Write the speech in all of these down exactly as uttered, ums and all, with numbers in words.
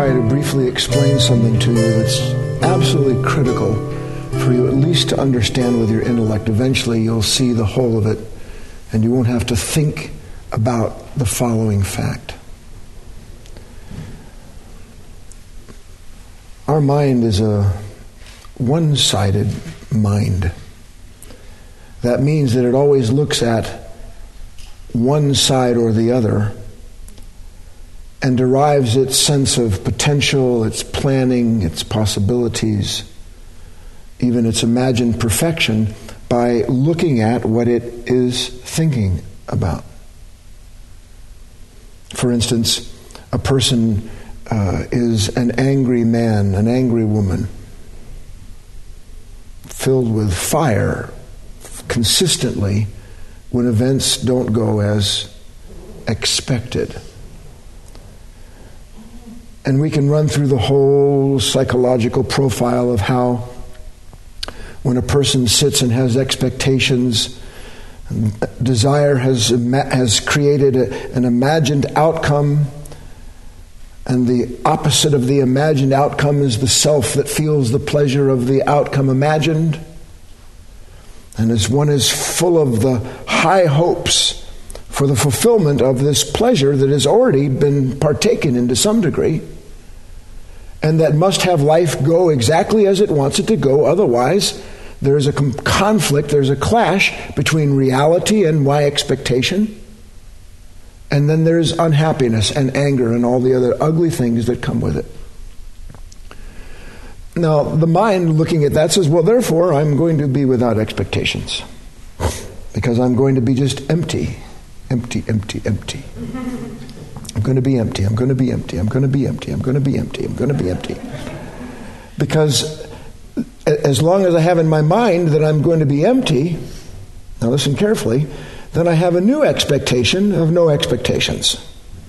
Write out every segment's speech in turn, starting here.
try to briefly explain something to you that's absolutely critical for you at least to understand with your intellect. Eventually you'll see the whole of it, and you won't have to think about the following fact. Our mind is a one-sided mind. That means that it always looks at one side or the other and derives its sense of potential, its planning, its possibilities, even its imagined perfection by looking at what it is thinking about. For instance, a person uh, is an angry man, an angry woman, filled with fire consistently when events don't go as expected. And we can run through the whole psychological profile of how when a person sits and has expectations, desire has has created a, an imagined outcome, and the opposite of the imagined outcome is the self that feels the pleasure of the outcome imagined. And as one is full of the high hopes for the fulfillment of this pleasure that has already been partaken in to some degree, and that must have life go exactly as it wants it to go, otherwise there's a conflict, there's a clash between reality and my expectation, and then there's unhappiness and anger and all the other ugly things that come with it. Now, the mind looking at that says, well, therefore, I'm going to be without expectations, because I'm going to be just empty, empty, empty, empty. I'm going to be empty, I'm going to be empty, I'm going to be empty, I'm going to be empty, I'm going to be empty. Because as long as I have in my mind that I'm going to be empty, now listen carefully, then I have a new expectation of no expectations.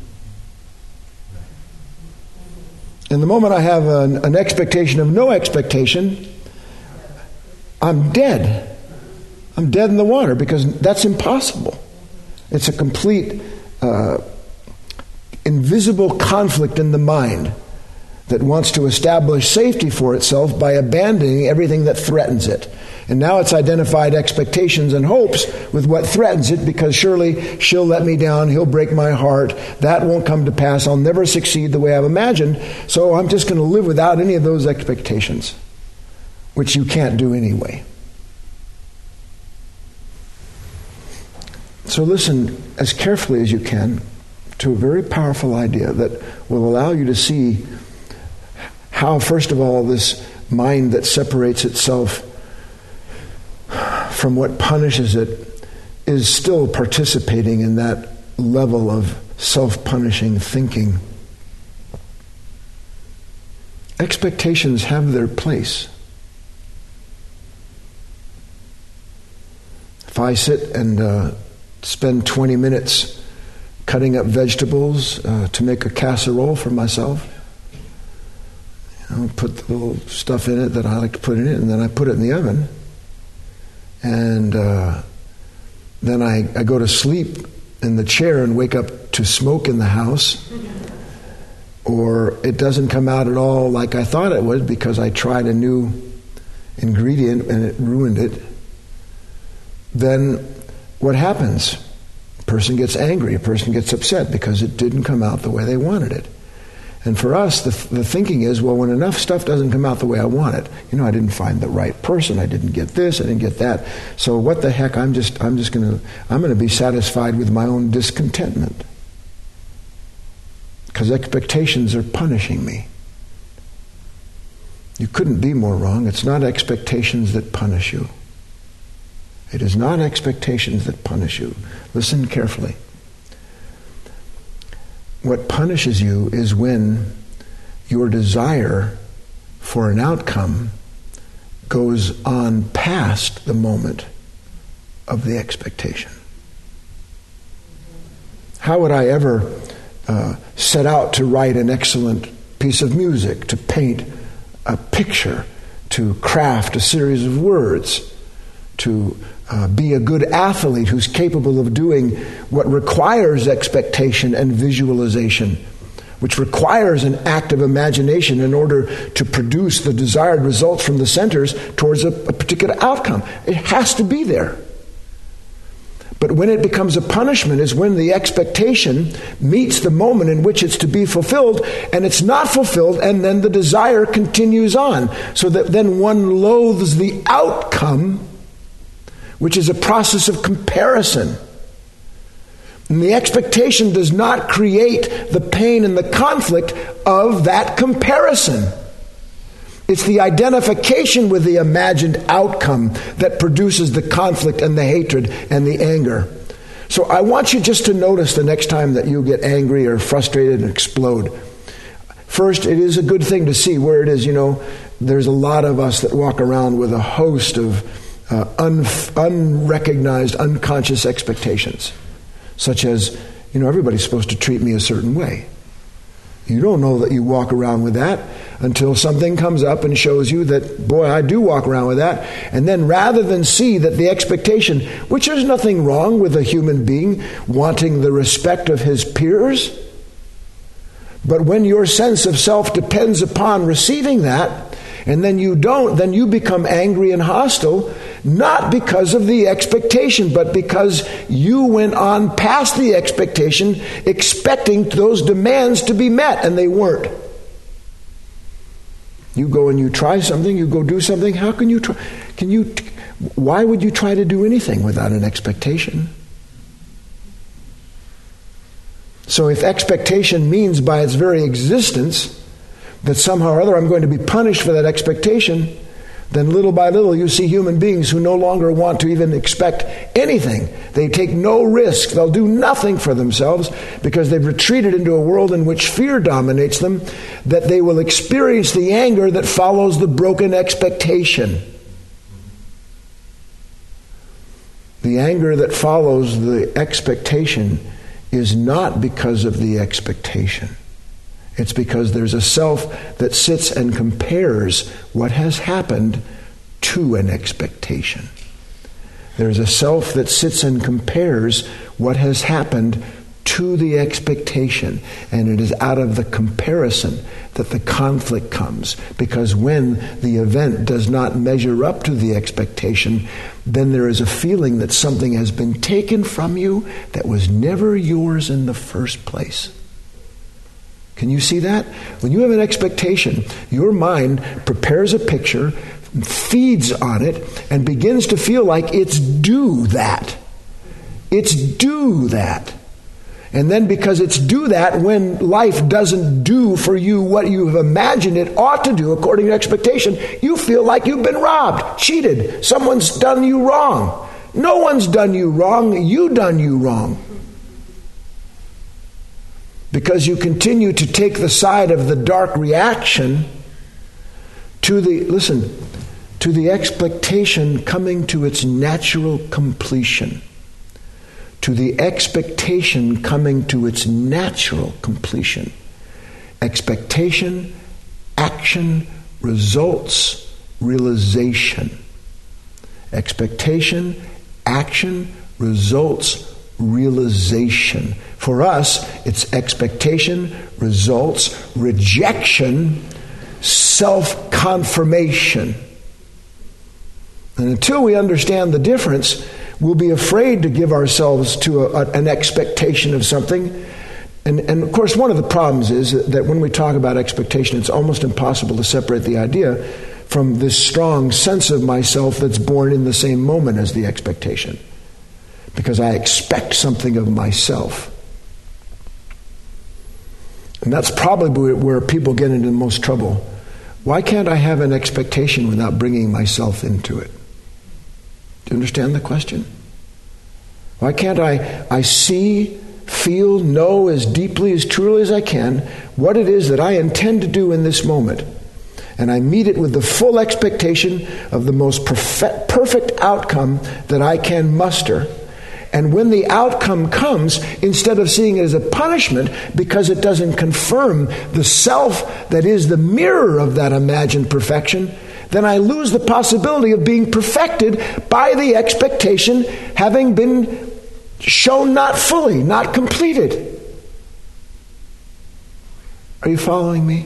And the moment I have an, an expectation of no expectation, I'm dead. I'm dead in the water, because that's impossible. It's a complete uh, invisible conflict in the mind that wants to establish safety for itself by abandoning everything that threatens it. And now it's identified expectations and hopes with what threatens it, because surely she'll let me down, he'll break my heart, that won't come to pass, I'll never succeed the way I've imagined, so I'm just going to live without any of those expectations, which you can't do anyway. So listen as carefully as you can to a very powerful idea that will allow you to see how, first of all, this mind that separates itself from what punishes it is still participating in that level of self-punishing thinking. Expectations have their place. If I sit and uh, spend twenty minutes cutting up vegetables uh, to make a casserole for myself, you know, put the little stuff in it that I like to put in it, and then I put it in the oven, and uh, then I, I go to sleep in the chair and wake up to smoke in the house, or it doesn't come out at all like I thought it would because I tried a new ingredient and it ruined it, then what happens? A person gets angry, a person gets upset because it didn't come out the way they wanted it. And for us, the, the thinking is, well, when enough stuff doesn't come out the way I want it, you know, I didn't find the right person, I didn't get this, I didn't get that. So what the heck? I'm just, I'm just going to, I'm going to be satisfied with my own discontentment, because expectations are punishing me. You couldn't be more wrong. It's not expectations that punish you. It is not expectations that punish you. Listen carefully. What punishes you is when your desire for an outcome goes on past the moment of the expectation. How would I ever uh, set out to write an excellent piece of music, to paint a picture, to craft a series of words, to uh, be a good athlete who's capable of doing what requires expectation and visualization, which requires an active imagination in order to produce the desired results from the centers towards a, a particular outcome. It has to be there. But when it becomes a punishment is when the expectation meets the moment in which it's to be fulfilled, and it's not fulfilled, and then the desire continues on. So that then one loathes the outcome, which is a process of comparison. And the expectation does not create the pain and the conflict of that comparison. It's the identification with the imagined outcome that produces the conflict and the hatred and the anger. So I want you just to notice the next time that you get angry or frustrated and explode. First, it is a good thing to see where it is. You know, there's a lot of us that walk around with a host of uh, un- unrecognized, unconscious expectations, such as, you know, everybody's supposed to treat me a certain way. You don't know that you walk around with that until something comes up and shows you that, boy, I do walk around with that. And then rather than see that the expectation, which there's nothing wrong with a human being wanting the respect of his peers, but when your sense of self depends upon receiving that, and then you don't, then you become angry and hostile, not because of the expectation, but because you went on past the expectation, expecting those demands to be met, and they weren't. You go and you try something, you go do something, how can you try? Can you, why would you try to do anything without an expectation? So if expectation means by its very existence that somehow or other I'm going to be punished for that expectation, then little by little you see human beings who no longer want to even expect anything. They take no risk. They'll do nothing for themselves because they've retreated into a world in which fear dominates them, that they will experience the anger that follows the broken expectation. The anger that follows the expectation is not because of the expectation. It's because there's a self that sits and compares what has happened to an expectation. There's a self that sits and compares what has happened to the expectation. And it is out of the comparison that the conflict comes. Because when the event does not measure up to the expectation, then there is a feeling that something has been taken from you that was never yours in the first place. Can you see that? When you have an expectation, your mind prepares a picture, feeds on it, and begins to feel like it's due that. It's due that. And then because it's due that, when life doesn't do for you what you have imagined it ought to do according to expectation, you feel like you've been robbed, cheated. Someone's done you wrong. No one's done you wrong. You done you wrong. Because you continue to take the side of the dark reaction to the, listen, to the expectation coming to its natural completion. To the expectation coming to its natural completion. Expectation, action, results, realization. Expectation, action, results, realization. For us, it's expectation, results, rejection, self-confirmation. And until we understand the difference, we'll be afraid to give ourselves to a, a, an expectation of something. And, and of course, one of the problems is that, that when we talk about expectation, it's almost impossible to separate the idea from this strong sense of myself that's born in the same moment as the expectation. Because I expect something of myself. And that's probably where people get into the most trouble. Why can't I have an expectation without bringing myself into it? Do you understand the question? Why can't I, I see, feel, know as deeply, as truly as I can what it is that I intend to do in this moment? And I meet it with the full expectation of the most perfect, perfect outcome that I can muster. And when the outcome comes, instead of seeing it as a punishment because it doesn't confirm the self that is the mirror of that imagined perfection, then I lose the possibility of being perfected by the expectation having been shown not fully, not completed. Are you following me?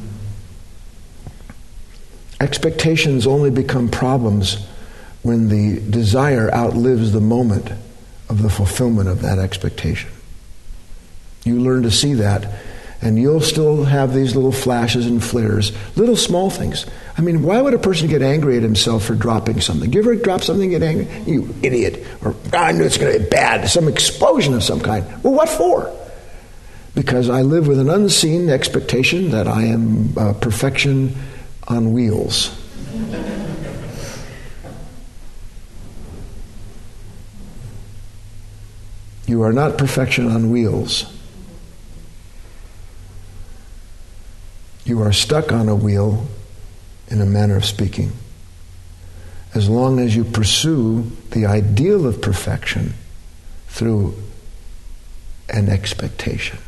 Expectations only become problems when the desire outlives the moment of the fulfillment of that expectation. You learn to see that, and you'll still have these little flashes and flares, little small things. I mean, why would a person get angry at himself for dropping something? You ever drop something and get angry? You idiot. Or, I knew it's going to be bad. Some explosion of some kind. Well, what for? Because I live with an unseen expectation that I am uh, perfection on wheels. You are not perfection on wheels. You are stuck on a wheel, in a manner of speaking, as long as you pursue the ideal of perfection through an expectation.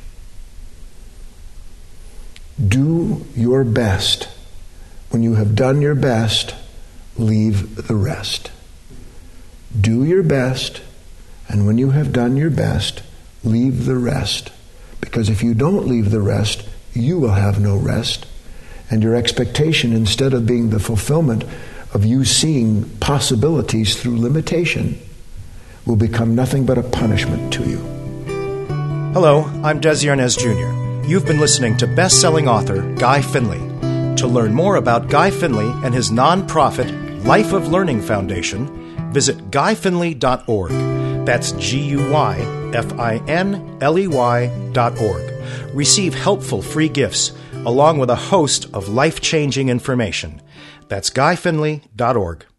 Do your best. When you have done your best, leave the rest. Do your best, and when you have done your best, leave the rest. Because if you don't leave the rest, you will have no rest. And your expectation, instead of being the fulfillment of you seeing possibilities through limitation, will become nothing but a punishment to you. Hello, I'm Desi Arnaz Junior You've been listening to best-selling author Guy Finley. To learn more about Guy Finley and his nonprofit Life of Learning Foundation, visit guy finley dot org. That's G U Y F I N L E Y dot org. Receive helpful free gifts along with a host of life-changing information. That's guy finley dot org.